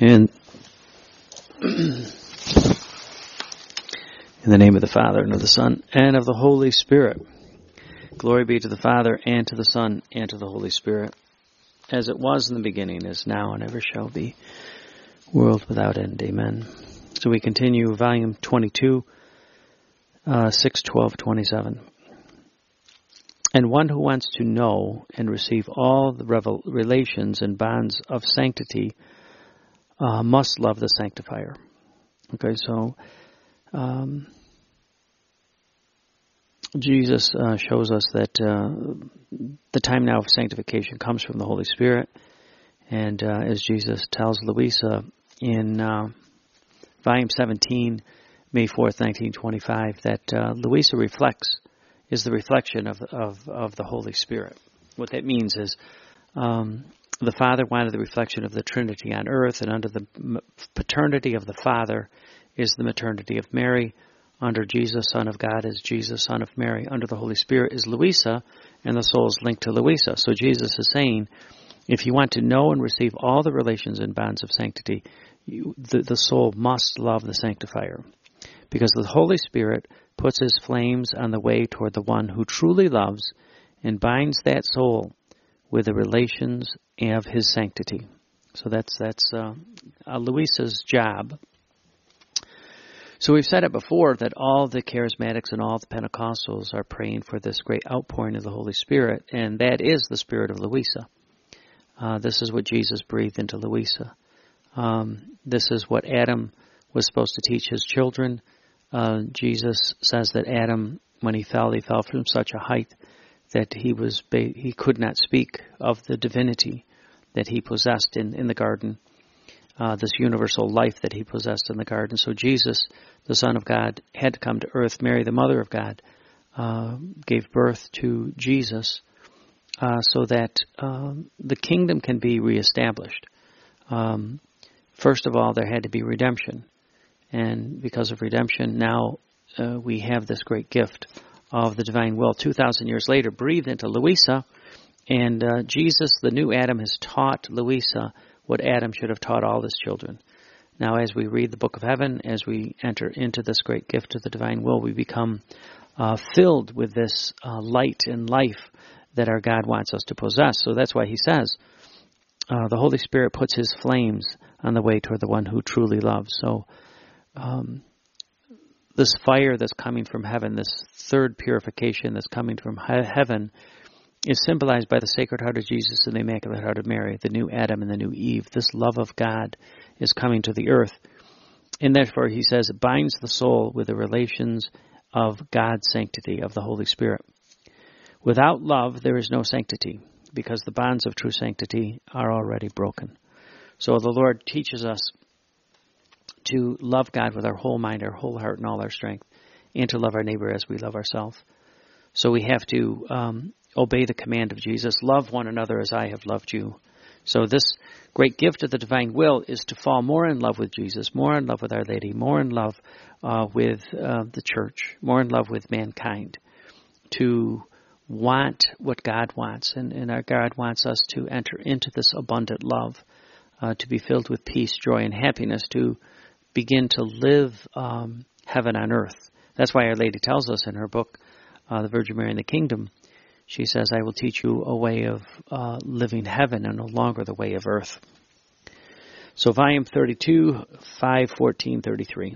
In the name of the Father, and of the Son, and of the Holy Spirit. Glory be to the Father, and to the Son, and to the Holy Spirit, as it was in the beginning, is now, and ever shall be, world without end. Amen. So we continue volume 22, 6, 12, 27. And one who wants to know and receive all the relations and bonds of sanctity must love the sanctifier. Okay, so Jesus shows us that the time now of sanctification comes from the Holy Spirit. And as Jesus tells Louisa in volume 17, May 4th, 1925, that Louisa is the reflection of the Holy Spirit. What that means is the Father wanted the reflection of the Trinity on earth, and under the paternity of the Father is the maternity of Mary. Under Jesus, Son of God, is Jesus, Son of Mary. Under the Holy Spirit is Louisa, and the soul is linked to Louisa. So Jesus is saying, if you want to know and receive all the relations and bonds of sanctity, the soul must love the sanctifier. Because the Holy Spirit puts his flames on the way toward the one who truly loves and binds that soul with the relations of his sanctity. So that's Louisa's job. So we've said it before that all the charismatics and all the Pentecostals are praying for this great outpouring of the Holy Spirit, and that is the spirit of Louisa. This is what Jesus breathed into Louisa. This is what Adam was supposed to teach his children. Jesus says that Adam, when he fell from such a height that he could not speak of the divinity that he possessed in the garden, this universal life that he possessed in the garden. So Jesus, the Son of God, had to come to earth. Mary, the Mother of God, gave birth to Jesus so that the kingdom can be reestablished. First of all, there had to be redemption. And because of redemption, now we have this great gift of the divine will. 2,000 years later, breathed into Louisa, and Jesus, the new Adam, has taught Louisa what Adam should have taught all his children. Now, as we read the book of heaven, as we enter into this great gift of the divine will, we become filled with this light and life that our God wants us to possess. So that's why he says, the Holy Spirit puts his flames on the way toward the one who truly loves. So this fire that's coming from heaven, this third purification that's coming from heaven, is symbolized by the Sacred Heart of Jesus and the Immaculate Heart of Mary, the new Adam and the new Eve. This love of God is coming to the earth. And therefore, he says, it binds the soul with the relations of God's sanctity, of the Holy Spirit. Without love, there is no sanctity, because the bonds of true sanctity are already broken. So the Lord teaches us to love God with our whole mind, our whole heart, and all our strength, and to love our neighbor as we love ourselves. So we have to obey the command of Jesus, love one another as I have loved you. So this great gift of the divine will is to fall more in love with Jesus, more in love with Our Lady, more in love with the church, more in love with mankind, to want what God wants. And our God wants us to enter into this abundant love, to be filled with peace, joy, and happiness, to begin to live heaven on earth. That's why Our Lady tells us in her book, The Virgin Mary and the Kingdom, she says, I will teach you a way of living heaven and no longer the way of earth. So volume 32, 5:14-33.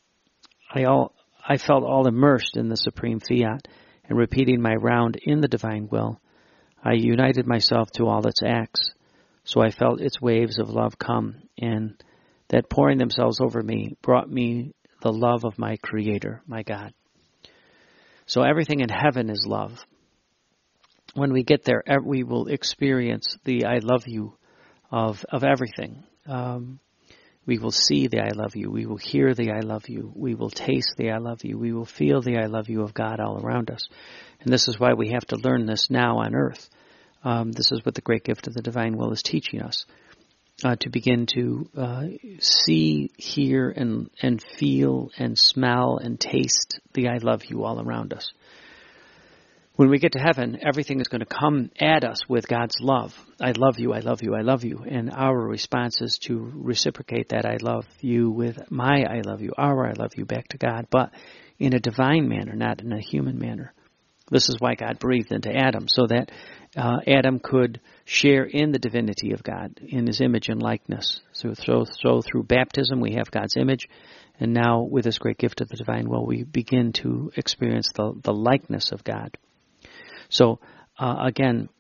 I felt all immersed in the supreme fiat, and repeating my round in the divine will, I united myself to all its acts. So I felt its waves of love come, and that pouring themselves over me brought me the love of my Creator, my God. So everything in heaven is love. When we get there, we will experience the I love you of everything. We will see the I love you. We will hear the I love you. We will taste the I love you. We will feel the I love you of God all around us. And this is why we have to learn this now on earth. This is what the great gift of the divine will is teaching us. To begin to see, hear, and feel, and smell, and taste the I love you all around us. when we get to heaven, everything is going to come at us with God's love. I love you, I love you, I love you. And our response is to reciprocate that I love you with my I love you, our I love you back to God, but in a divine manner, not in a human manner. This is why God breathed into Adam, so that Adam could share in the divinity of God, in his image and likeness. So through baptism, we have God's image, and now with this great gift of the divine will, we begin to experience the likeness of God. So again,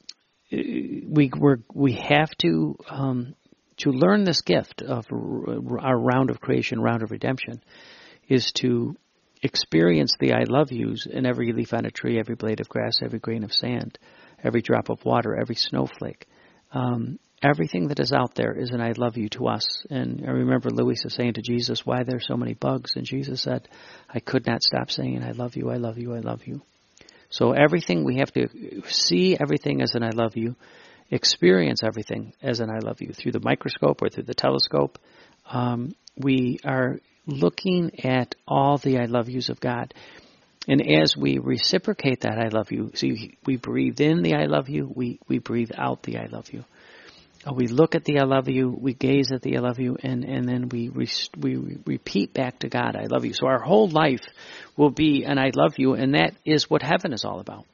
we have to learn this gift of our round of creation, round of redemption, is to experience the I love yous in every leaf on a tree, every blade of grass, every grain of sand, every drop of water, every snowflake. Everything that is out there is an I love you to us. And I remember Louisa saying to Jesus, why are there so many bugs? And Jesus said, I could not stop saying I love you, I love you, I love you. So everything, we have to see everything as an I love you, experience everything as an I love you. Through the microscope or through the telescope, we are looking at all the I love yous of God. And as we reciprocate that I love you, see, we breathe in the I love you, we breathe out the I love you. We look at the I love you, we gaze at the I love you, and then we repeat back to God, I love you. So our whole life will be an I love you, and that is what heaven is all about.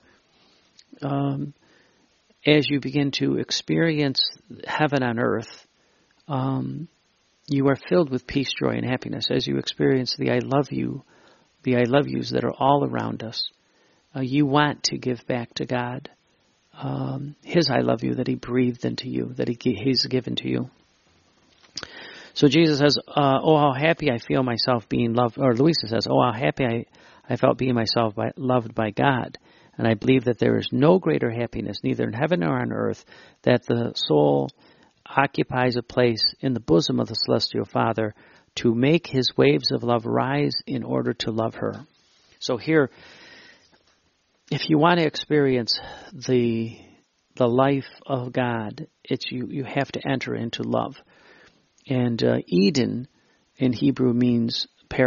As you begin to experience heaven on earth, you are filled with peace, joy, and happiness. As you experience the I love you, the I love yous that are all around us, you want to give back to God His I love you that He breathed into you, that He's given to you. So Jesus says, oh, how happy I feel myself being loved. Or Louisa says, oh, how happy I felt being myself loved by God. And I believe that there is no greater happiness, neither in heaven nor on earth, that the soul occupies a place in the bosom of the Celestial Father to make His waves of love rise in order to love her. So here, if you want to experience the life of God, it's you have to enter into love. And Eden in Hebrew means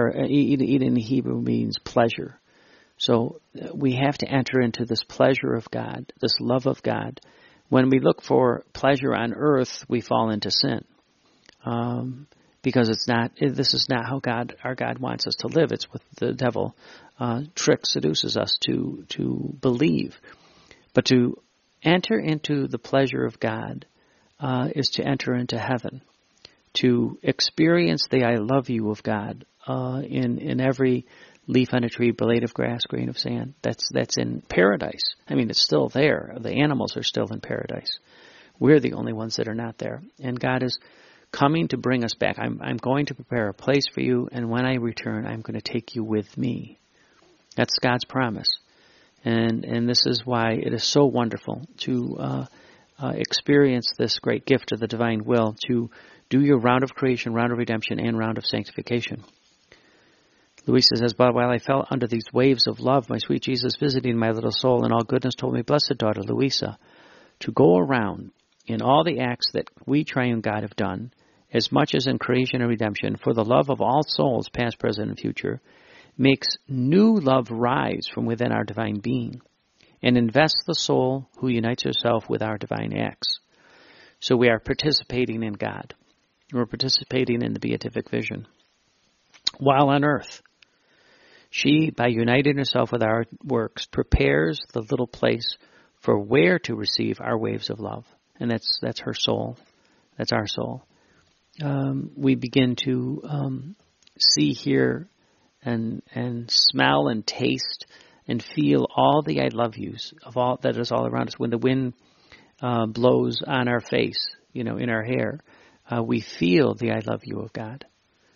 pleasure. So we have to enter into this pleasure of God, this love of God. When we look for pleasure on earth, we fall into sin, because this is not how our God wants us to live. It's what the devil seduces us to believe. But to enter into the pleasure of God is to enter into heaven, to experience the I love you of God in every leaf on a tree, blade of grass, grain of sand. That's in paradise. I mean, it's still there. The animals are still in paradise. We're the only ones that are not there. And God is coming to bring us back. I'm going to prepare a place for you, and when I return, I'm going to take you with me. That's God's promise. And this is why it is so wonderful to experience this great gift of the divine will, to do your round of creation, round of redemption, and round of sanctification. Louisa says, but while I felt under these waves of love, my sweet Jesus visiting my little soul in all goodness told me, blessed daughter Louisa, to go around in all the acts that we triune God have done, as much as in creation and redemption, for the love of all souls, past, present, and future, makes new love rise from within our divine being, and invests the soul who unites herself with our divine acts. So we are participating in God. We're participating in the beatific vision. While on earth, she, by uniting herself with our works, prepares the little place for where to receive our waves of love. And that's her soul. That's our soul. We begin to see, hear, and smell and taste and feel all the I love yous of all that is all around us. When the wind blows on our face, in our hair, we feel the I love you of God.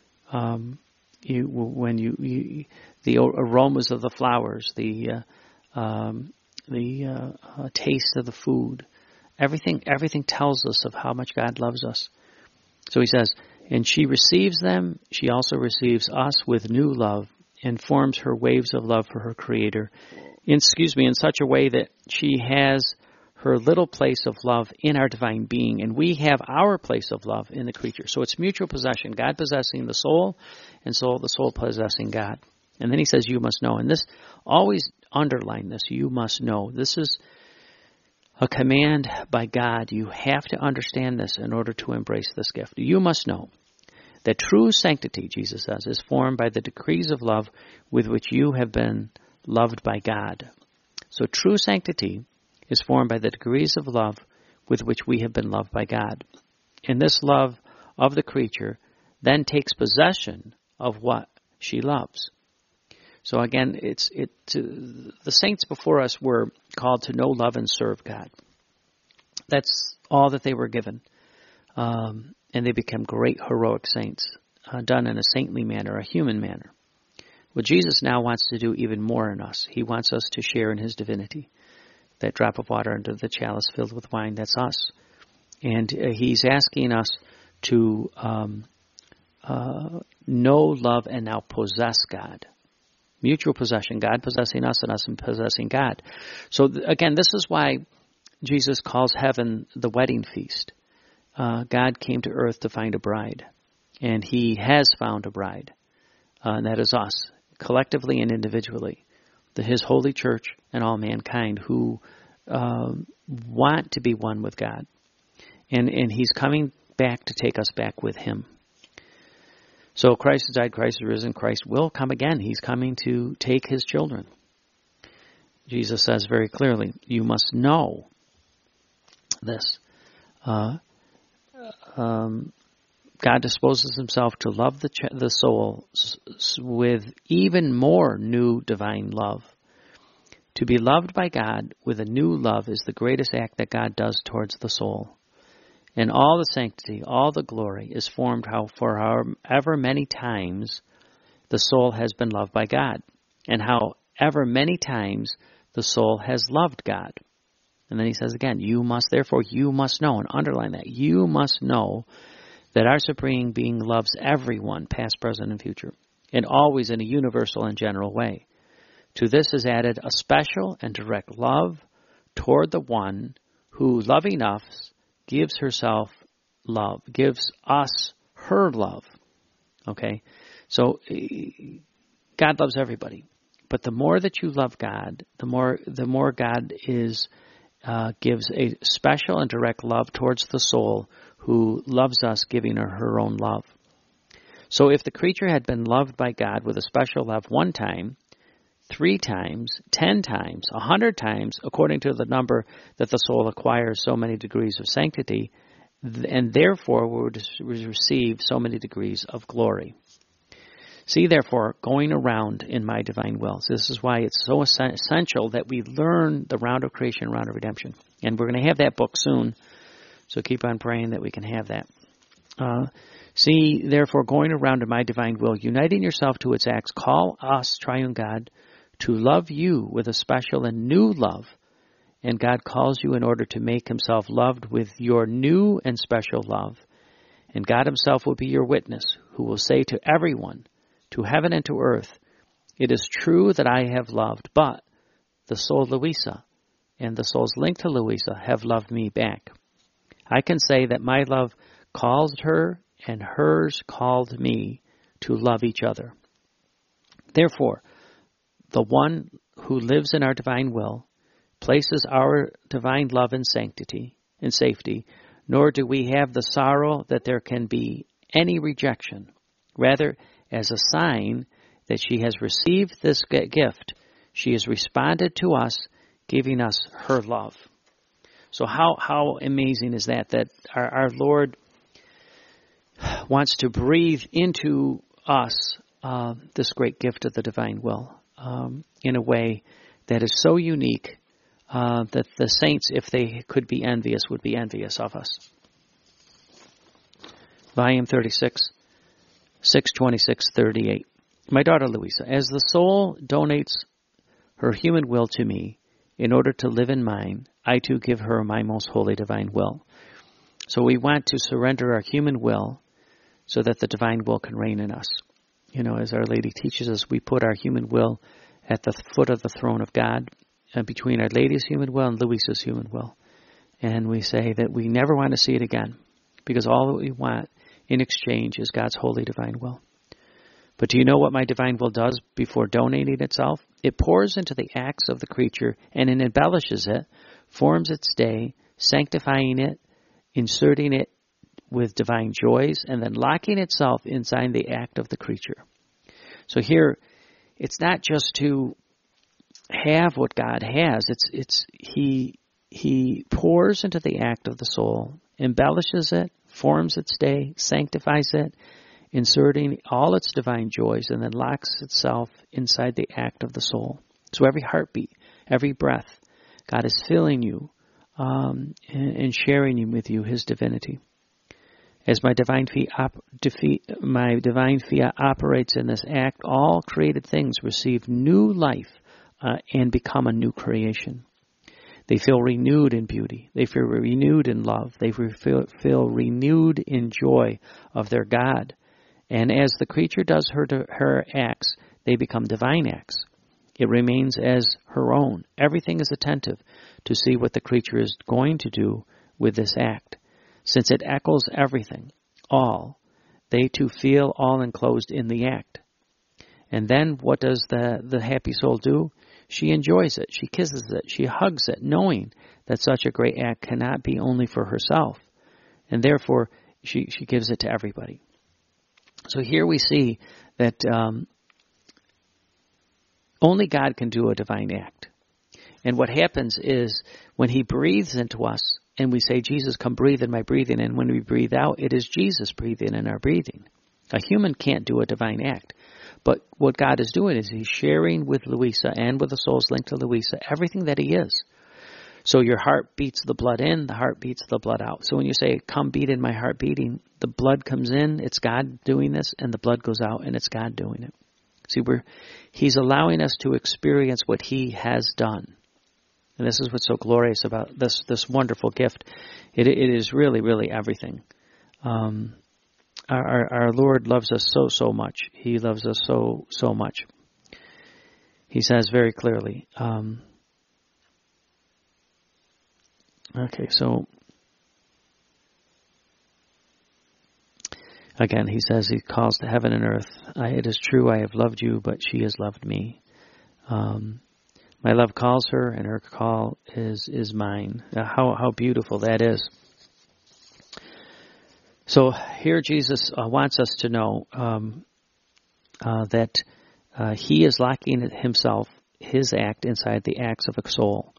The aromas of the flowers, the taste of the food, everything tells us of how much God loves us. So he says, and she receives them, she also receives us with new love and forms her waves of love for her Creator, in such a way that she has her little place of love in our divine being, and we have our place of love in the creature. So it's mutual possession, God possessing the soul, and the soul possessing God. And then he says, you must know. And this always underline this. You must know. This is a command by God. You have to understand this in order to embrace this gift. You must know that true sanctity, Jesus says, is formed by the decrees of love with which you have been loved by God. So true sanctity is formed by the degrees of love with which we have been loved by God. And this love of the creature then takes possession of what she loves. So again, the saints before us were called to know, love, and serve God. That's all that they were given. And they become great heroic saints, done in a saintly manner, a human manner. Well, Jesus now wants to do even more in us. He wants us to share in his divinity. That drop of water into the chalice filled with wine, that's us. And he's asking us to know, love, and now possess God. Mutual possession, God possessing us and us possessing God. So again, this is why Jesus calls heaven the wedding feast. God came to earth to find a bride, and he has found a bride, and that is us, collectively and individually, his holy church and all mankind who want to be one with God. And he's coming back to take us back with him. So Christ has died, Christ has risen, Christ will come again. He's coming to take his children. Jesus says very clearly, you must know this. God disposes himself to love the soul with even more new divine love. To be loved by God with a new love is the greatest act that God does towards the soul. And all the sanctity, all the glory is formed for however many times the soul has been loved by God, and however many times the soul has loved God. And then he says again, you must know, and underline that, you must know that our Supreme Being loves everyone, past, present, and future, and always in a universal and general way. To this is added a special and direct love toward the one who, loving us, gives herself love, gives us her love. Okay? So God loves everybody. But the more that you love God, the more God gives a special and direct love towards the soul who loves us, giving her own love. So if the creature had been loved by God with a special love one time, 3 times, 10 times, 100 times, according to the number that the soul acquires so many degrees of sanctity, and therefore would receive so many degrees of glory. See, therefore, going around in my divine will. So this is why it's so essential that we learn the round of creation, round of redemption. And we're going to have that book soon, so keep on praying that we can have that. See, therefore, going around in my divine will, uniting yourself to its acts, call us, triune God, to love you with a special and new love. And God calls you in order to make himself loved with your new and special love. And God himself will be your witness, who will say to everyone, to heaven and to earth, it is true that I have loved, but the soul Louisa and the souls linked to Louisa have loved me back. I can say that my love called her and hers called me to love each other. Therefore, the one who lives in our divine will places our divine love in sanctity, in safety, nor do we have the sorrow that there can be any rejection. Rather, as a sign that she has received this gift, she has responded to us, giving us her love. So how amazing is that our Lord wants to breathe into us this great gift of the divine will in a way that is so unique that the saints, if they could be envious, would be envious of us. Volume 36, 626-38. My daughter Louisa, as the soul donates her human will to me in order to live in mine, I too give her my most holy divine will. So we want to surrender our human will so that the divine will can reign in us. You know, as Our Lady teaches us, we put our human will at the foot of the throne of God, between Our Lady's human will and Louisa's human will. And we say that we never want to see it again, because all that we want in exchange is God's holy divine will. But do you know what my divine will does before donating itself? It pours into the acts of the creature and it embellishes it, forms its day, sanctifying it, inserting it with divine joys, and then locking itself inside the act of the creature. So here, it's not just to have what God has. He pours into the act of the soul, embellishes it, forms its day, sanctifies it, inserting all its divine joys, and then locks itself inside the act of the soul. So every heartbeat, every breath, God is filling you and sharing with you His divinity. As my divine fiat operates in this act, all created things receive new life and become a new creation. They feel renewed in beauty. They feel renewed in love. They feel renewed in joy of their God. And as the creature does her acts, they become divine acts. It remains as her own. Everything is attentive to see what the creature is going to do with this act. Since it echoes everything, all, they too feel all enclosed in the act. And then what does the happy soul do? She enjoys it, she kisses it, she hugs it, knowing that such a great act cannot be only for herself. And therefore, she gives it to everybody. So here we see that only God can do a divine act. And what happens is when He breathes into us, and we say, Jesus, come breathe in my breathing, and when we breathe out, it is Jesus breathing in our breathing. A human can't do a divine act. But what God is doing is He's sharing with Louisa and with the souls linked to Louisa everything that He is. So your heart beats the blood in, the heart beats the blood out. So when you say, come beat in my heart beating, the blood comes in, it's God doing this, and the blood goes out, and it's God doing it. See, He's allowing us to experience what He has done. And this is what's so glorious about this wonderful gift. It is really, really everything. Our Lord loves us so much. He loves us so much. He says very clearly. So again, He says, He calls to heaven and earth. It is true, I have loved you, but she has loved me. My love calls her, and her call is mine. How beautiful that is. So here Jesus wants us to know that He is locking Himself, His act, inside the acts of a soul.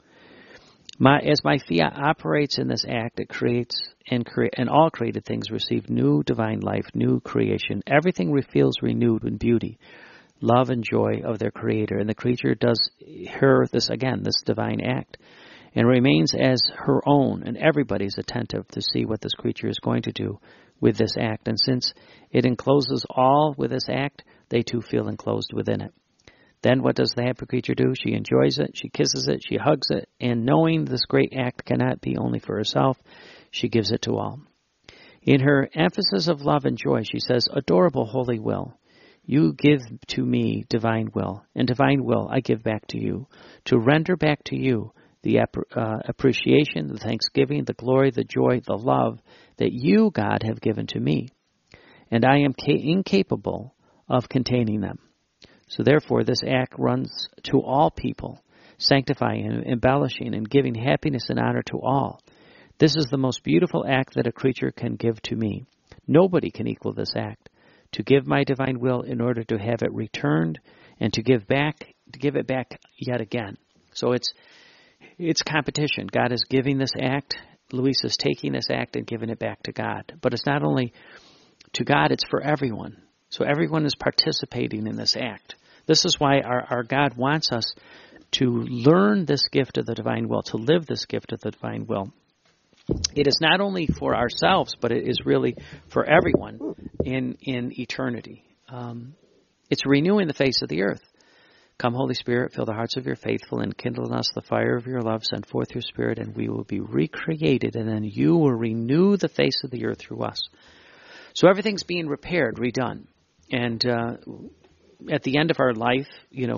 As my fiat operates in this act, it creates and all created things receive new divine life, new creation. Everything feels renewed in beauty, love and joy of their Creator, and the creature does this divine act, and remains as her own, and everybody's attentive to see what this creature is going to do with this act. And since it encloses all with this act, they too feel enclosed within it. Then what does the happy creature do? She enjoys it, she kisses it, she hugs it, and knowing this great act cannot be only for herself, she gives it to all. In her emphasis of love and joy, she says, adorable holy will, you give to me divine will, and divine will I give back to you, to render back to you the appreciation, the thanksgiving, the glory, the joy, the love that you, God, have given to me. And I am incapable of containing them. So therefore, this act runs to all people, sanctifying and embellishing and giving happiness and honor to all. This is the most beautiful act that a creature can give to me. Nobody can equal this act. To give my divine will in order to have it returned and to give it back yet again. So it's competition. God is giving this act. Louisa is taking this act and giving it back to God. But it's not only to God, it's for everyone. So everyone is participating in this act. This is why our God wants us to learn this gift of the divine will, to live this gift of the divine will. It is not only for ourselves, but it is really for everyone in eternity. It's renewing the face of the earth. Come, Holy Spirit, fill the hearts of your faithful and kindle in us the fire of your love. Send forth your Spirit, and we will be recreated, and then you will renew the face of the earth through us. So everything's being repaired, redone. And at the end of our life,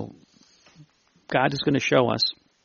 God is going to show us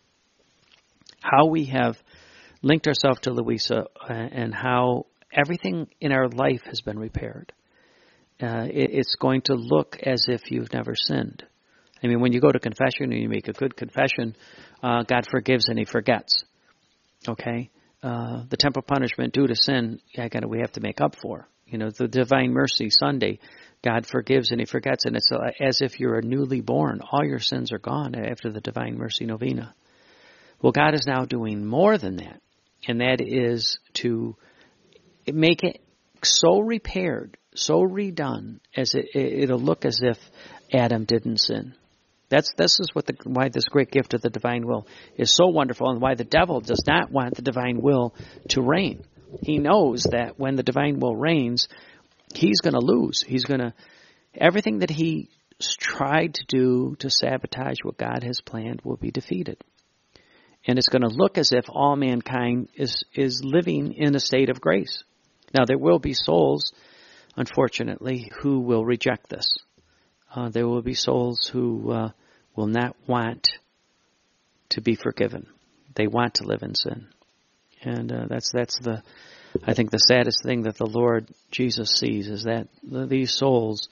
how we have linked ourselves to Louisa and how everything in our life has been repaired. It's going to look as if you've never sinned. I mean, when you go to confession and you make a good confession, God forgives and He forgets. Okay? The temporal punishment due to sin, we have to make up for. The Divine Mercy Sunday, God forgives and He forgets, and it's as if you're newly born. All your sins are gone after the Divine Mercy Novena. Well, God is now doing more than that, and that is to make it so repaired, so redone, as it'll look as if Adam didn't sin. This is why this great gift of the divine will is so wonderful, and why the devil does not want the divine will to reign. He knows that when the divine will reigns, he's going to lose. Everything that he tried to do to sabotage what God has planned will be defeated. And it's going to look as if all mankind is living in a state of grace. Now, there will be souls, unfortunately, who will reject this. There will be souls who will not want to be forgiven. They want to live in sin. And that's I think the saddest thing that the Lord Jesus sees is that these souls,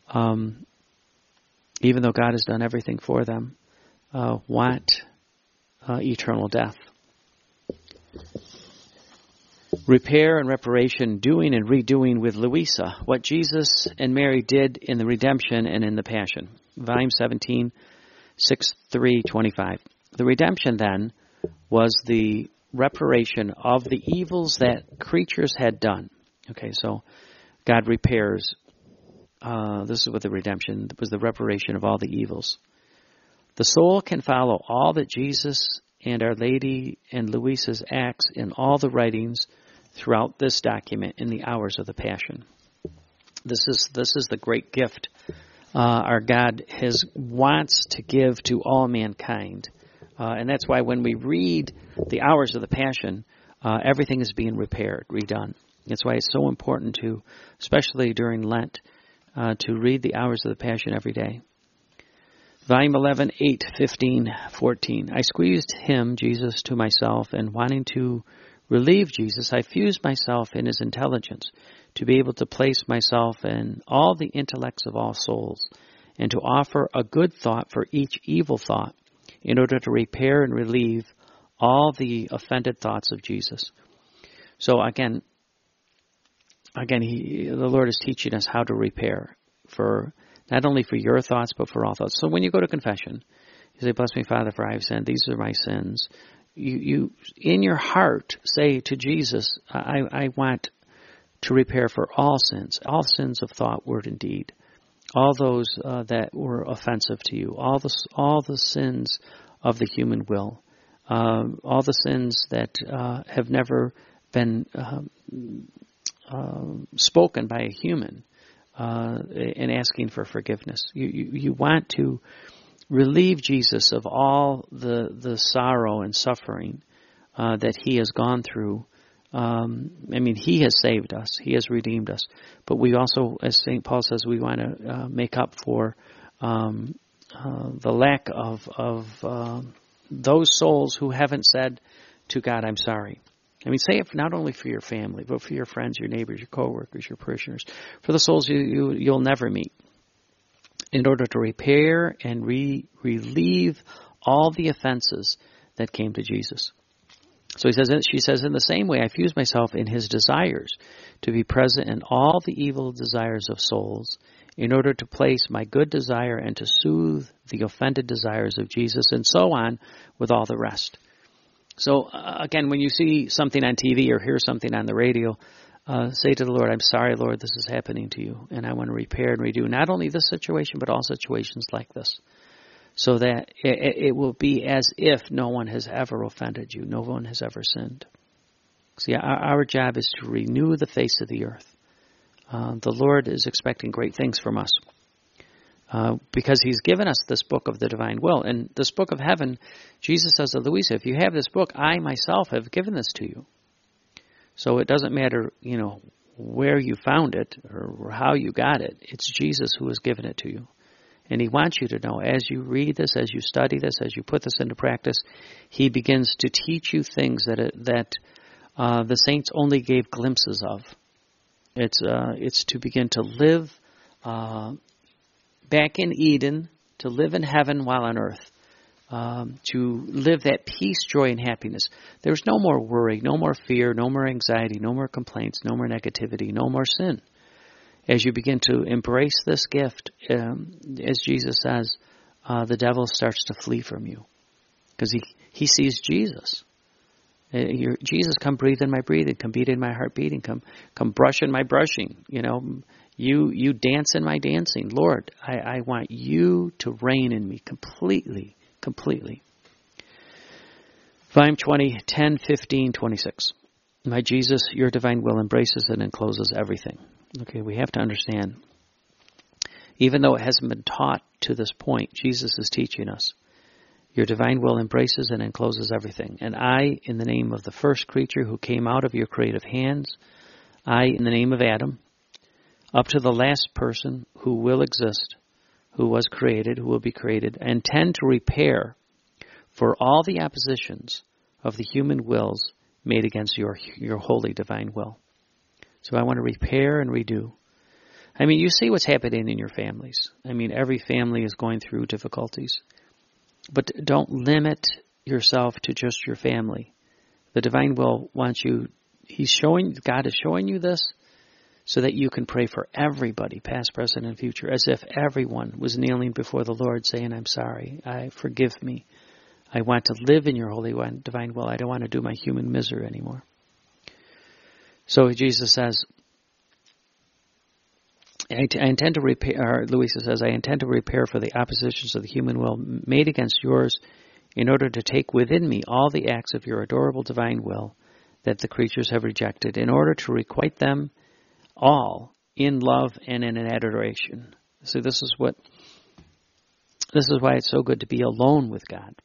even though God has done everything for them, want eternal death. Repair and reparation, doing and redoing with Louisa, what Jesus and Mary did in the redemption and in the passion. Volume 17, 6/325. The redemption then was the reparation of the evils that creatures had done. Okay, so God repairs. This is what the redemption was, the reparation of all the evils. The soul can follow all that Jesus and Our Lady and Louisa's acts in all the writings throughout this document in the hours of the Passion. This is the great gift our God wants to give to all mankind. And that's why when we read the hours of the Passion, everything is being repaired, redone. That's why it's so important to, especially during Lent, to read the hours of the Passion every day. Volume 11, 8, 15, 14. I squeezed him, Jesus, to myself, and wanting to relieve Jesus, I fused myself in his intelligence to be able to place myself in all the intellects of all souls, and to offer a good thought for each evil thought, in order to repair and relieve all the offended thoughts of Jesus. So again, the Lord is teaching us how to repair, for not only for your thoughts, but for all thoughts. So when you go to confession, you say, "Bless me, Father, for I have sinned. These are my sins." You in your heart say to Jesus, I want to repair for all sins of thought, word, and deed, all those that were offensive to you, all the sins of the human will, all the sins that have never been spoken by a human, in asking for forgiveness. You want to relieve Jesus of all the sorrow and suffering that he has gone through. He has saved us. He has redeemed us. But we also, as St. Paul says, we want to make up for the lack of those souls who haven't said to God, "I'm sorry." Say it not only for your family, but for your friends, your neighbors, your coworkers, your parishioners, for the souls you'll never meet, in order to repair and relieve all the offenses that came to Jesus. So she says, in the same way, I fuse myself in his desires to be present in all the evil desires of souls, in order to place my good desire and to soothe the offended desires of Jesus, and so on with all the rest. So again, when you see something on TV or hear something on the radio, say to the Lord, "I'm sorry, Lord, this is happening to you, and I want to repair and redo not only this situation, but all situations like this, so that it will be as if no one has ever offended you, no one has ever sinned." See, our job is to renew the face of the earth. The Lord is expecting great things from us, because he's given us this book of the divine will. And this book of heaven, Jesus says to Louisa, "If you have this book, I myself have given this to you." So it doesn't matter, where you found it or how you got it. It's Jesus who has given it to you. And he wants you to know, as you read this, as you study this, as you put this into practice, he begins to teach you things that the saints only gave glimpses of. It's to begin to live back in Eden, to live in heaven while on earth, to live that peace, joy, and happiness. There's no more worry, no more fear, no more anxiety, no more complaints, no more negativity, no more sin. As you begin to embrace this gift, as Jesus says, the devil starts to flee from you because he sees Jesus. Jesus, come breathe in my breathing, come beat in my heart beating, come brush in my brushing. You dance in my dancing. Lord, I want you to reign in me completely. Volume 20, 10, 15, 26. My Jesus, your divine will embraces and encloses everything. Okay, we have to understand, even though it hasn't been taught to this point, Jesus is teaching us. Your divine will embraces and encloses everything. And I, in the name of the first creature who came out of your creative hands, I, in the name of Adam, up to the last person who will exist, who was created, who will be created, intend to repair for all the oppositions of the human wills made against your holy divine will. So I want to repair and redo. I mean, you see what's happening in your families. I mean, every family is going through difficulties. But don't limit yourself to just your family. The divine will wants you, God is showing you this so that you can pray for everybody, past, present, and future, as if everyone was kneeling before the Lord saying, I'm sorry, forgive me. I want to live in your holy divine will. I don't want to do my human misery anymore. So Jesus says, I intend to repair, Louisa says, I intend to repair for the oppositions of the human will made against yours in order to take within me all the acts of your adorable divine will that the creatures have rejected, in order to requite them all in love and in an adoration. So this is why it's so good to be alone with God.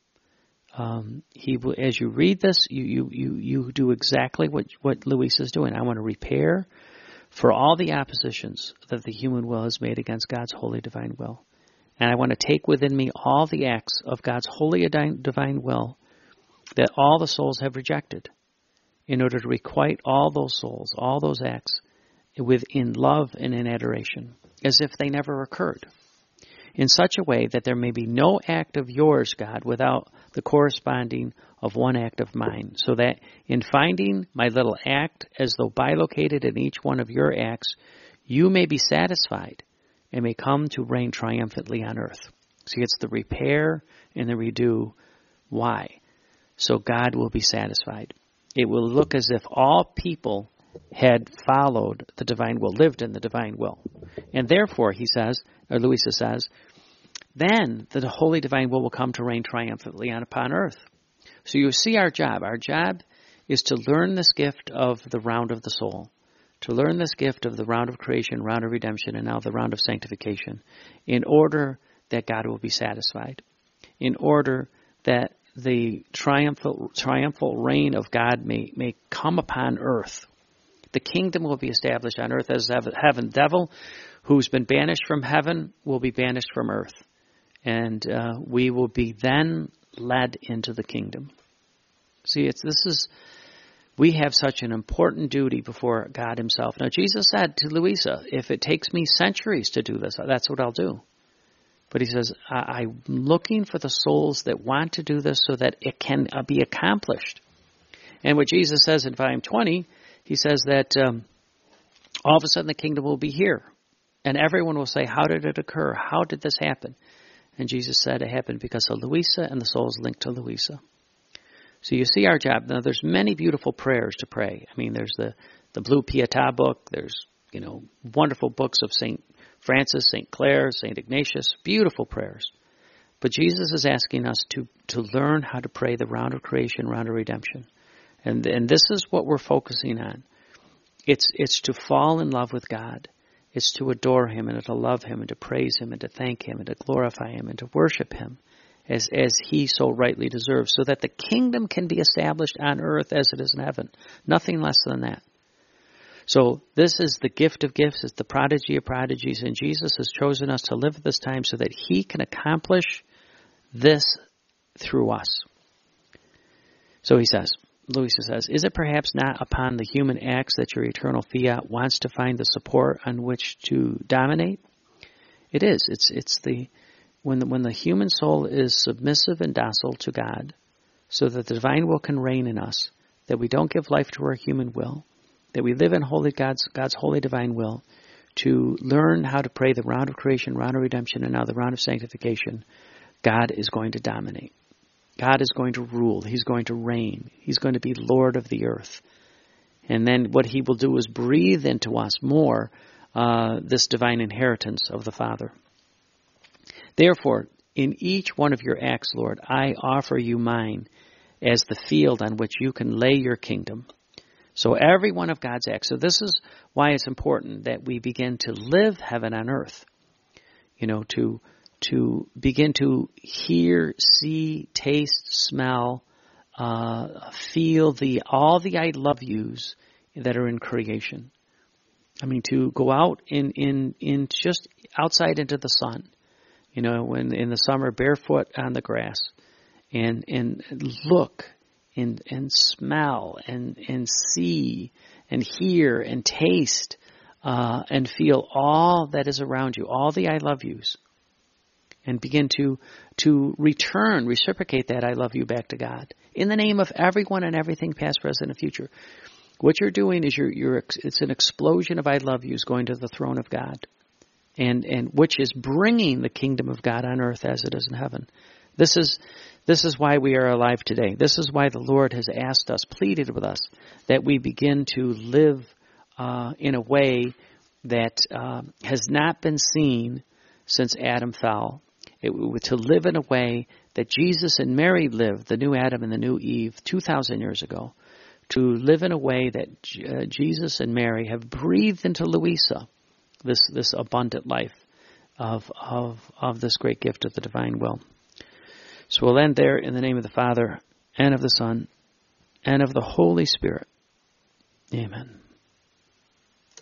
As you read this, you do exactly what Louisa is doing. I want to repair for all the oppositions that the human will has made against God's holy divine will. And I want to take within me all the acts of God's holy divine will that all the souls have rejected, in order to requite all those souls, all those acts, in love and in adoration, as if they never occurred, in such a way that there may be no act of yours, God, without the corresponding of one act of mine, so that in finding my little act as though bilocated in each one of your acts, you may be satisfied and may come to reign triumphantly on earth. See, it's the repair and the redo. Why? So God will be satisfied. It will look as if all people had followed the divine will, lived in the divine will. And therefore, he says, or Louisa says, then the holy divine will come to reign triumphantly upon earth. So you see our job. Our job is to learn this gift of the round of the soul, to learn this gift of the round of creation, round of redemption, and now the round of sanctification, in order that God will be satisfied, in order that the triumphal reign of God may come upon earth. The kingdom will be established on earth as heaven. Devil, who's been banished from heaven, will be banished from earth. And we will be then led into the kingdom. See, we have such an important duty before God himself. Now, Jesus said to Louisa, if it takes me centuries to do this, that's what I'll do. But he says, I'm looking for the souls that want to do this so that it can be accomplished. And what Jesus says in volume 20, he says that all of a sudden the kingdom will be here. And everyone will say, how did it occur? How did this happen? And Jesus said it happened because of Louisa and the souls linked to Louisa. So you see our job. Now there's many beautiful prayers to pray. I mean, there's the Blue Pietà book. There's, wonderful books of St. Francis, St. Clare, St. Ignatius. Beautiful prayers. But Jesus is asking us to learn how to pray the round of creation, round of redemption. And this is what we're focusing on. It's to fall in love with God. It's to adore him and to love him and to praise him and to thank him and to glorify him and to worship him as he so rightly deserves, so that the kingdom can be established on earth as it is in heaven. Nothing less than that. So this is the gift of gifts. It's the prodigy of prodigies. And Jesus has chosen us to live at this time so that he can accomplish this through us. So he says, Louisa says, is it perhaps not upon the human acts that your eternal fiat wants to find the support on which to dominate? It is. It's when the human soul is submissive and docile to God, so that the divine will can reign in us, that we don't give life to our human will, that we live in God's holy divine will, to learn how to pray the round of creation, round of redemption, and now the round of sanctification, God is going to dominate. God is going to rule. He's going to reign. He's going to be Lord of the earth. And then what he will do is breathe into us more this divine inheritance of the Father. Therefore, in each one of your acts, Lord, I offer you mine as the field on which you can lay your kingdom. So every one of God's acts. So this is why it's important that we begin to live heaven on earth. To begin to hear, see, taste, smell, feel all the I love yous that are in creation. I mean, to go out in just outside into the sun, when in the summer, barefoot on the grass, and look and smell and see and hear and taste and feel all that is around you, all the I love yous, and begin to reciprocate that I love you back to God in the name of everyone and everything, past, present, and future. What you're doing is it's an explosion of I love yous going to the throne of God, and which is bringing the kingdom of God on earth as it is in heaven. This is why we are alive today. This is why the Lord has asked us, pleaded with us, that we begin to live in a way that has not been seen since Adam fell. To live in a way that Jesus and Mary lived, the new Adam and the new Eve, 2,000 years ago. To live in a way that Jesus and Mary have breathed into Louisa, this abundant life of this great gift of the divine will. So we'll end there in the name of the Father, and of the Son, and of the Holy Spirit. Amen.